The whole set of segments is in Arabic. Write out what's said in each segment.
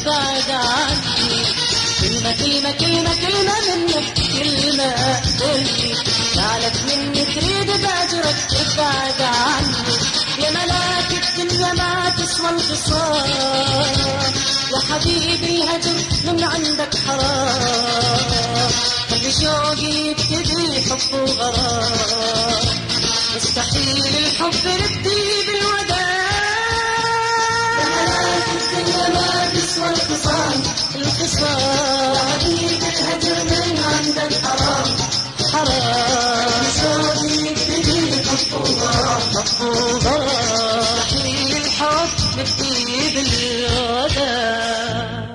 ابعد عني. كلمة كلمة كلمة كلمة منك، كلمة تلي زعلت مني تريد باجرك ابعد عني. يا ملاك الدنيا ما تسوى الخصام، يا حبيبي الهجر من عندك حرام. خلي شوقي يبتدي حب وغرام، مستحيل الحب يبدي بالوداع. يا ملاك الدنيا ما تسوى الخصام، الخصام يا حبيبي الهجر من عندك حرام. حرام شوقي يبتدي حب وغرام، حب وغرام، مستحيل الحب يبدي بالوداع.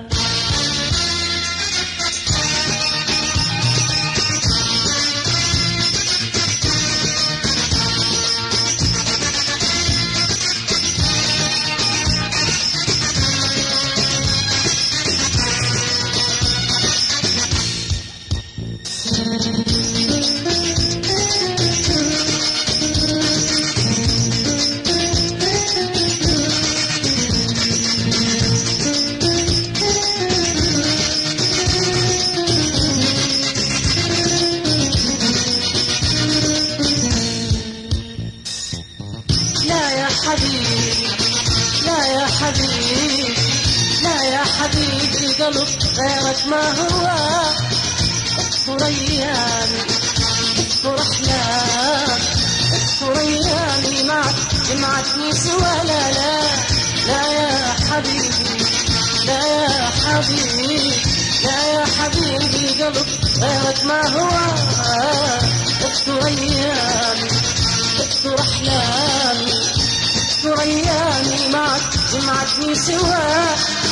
لا يا حبيبي، لا يا حبيبي القلب غيرك ما هو. اذكر ايامي، اذكر احلامي، اذكر ايامي معك جمعتني سوا. لا لا لا يا حبيبي، لا يا حبيبي، لا يا حبيبي القلب غيرك ما هو. اذكر ايامي، اذكر احلامي، اذكر ايامي معك جمعتني سوا.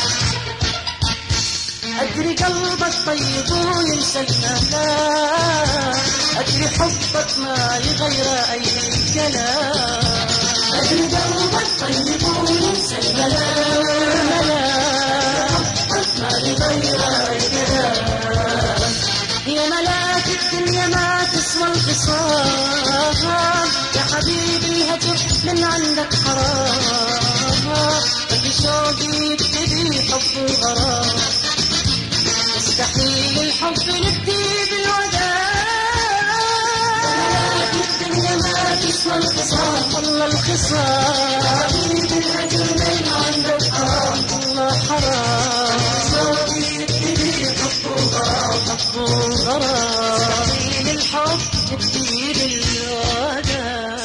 أدري قلبك طيب وينسى الملام، أدري حبك ما يغير أي كلام. أدري قلبك طيب وينسى الملام، حبك ما يغير أي كلام. يا ملاك الدنيا ما تسوى الخصام، يا حبيبي الهجر من عندك حرام. خلي شوقي يبتدي حب وغرام، مستحيل الحب يبدي بالوداع. ملاك الدنيا ما تسوى الخصام، والله الخصام يا حبيبي الهجر من عندك حرام. والله حرام شوقي يبتدي حب وغرام، حب وغرام، مستحيل الحب يبدي بالوداع.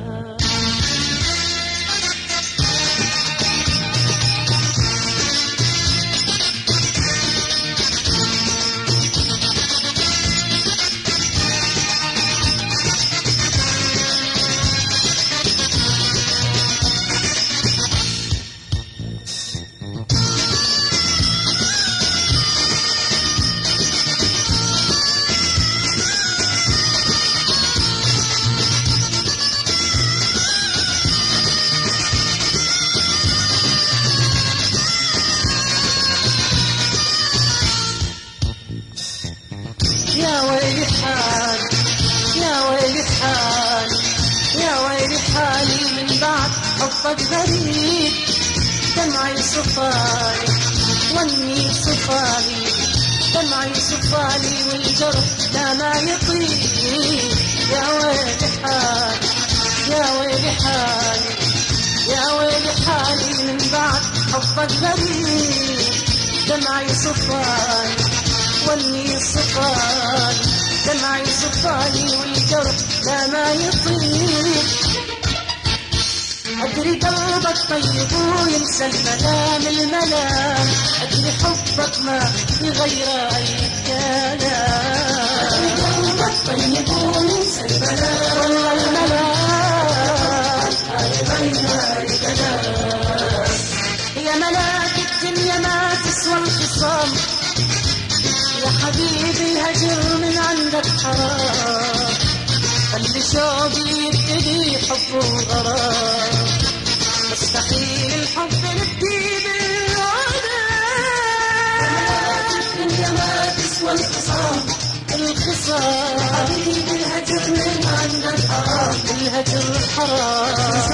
يا ويلي حالي، يا ويلي حالي، يا ويلي حالي من بعد حبك غريب. دمعي صفالي وني صفالي، دمعي صفالي والجرح لا ما يطيب. يا ويلي حالي، يا ويلي حالي، يا ويلي حالي من بعد حبك غريب. دمعي صفالي وني صفالي، دمعي صفالي والجرح لا ما يطيب. أدري قلبك طيب وينسى الملام الملام، أدري حبك ما يغير أي كلام. أدري قلبك طيب وينسى الملام، والله الملام ما يغير أي كلام. يا ملاك الدنيا ما تسوى الخصام، يا حبيبي الهجر من عندك حرام. خلي شوقي يبتدي حب وغرام، مستحيل الحب يبدي بالوداع. الدنيا ما تسوى الخصام، الخصام يا حبيبي الهجر من عندك حرام. الهجر حرام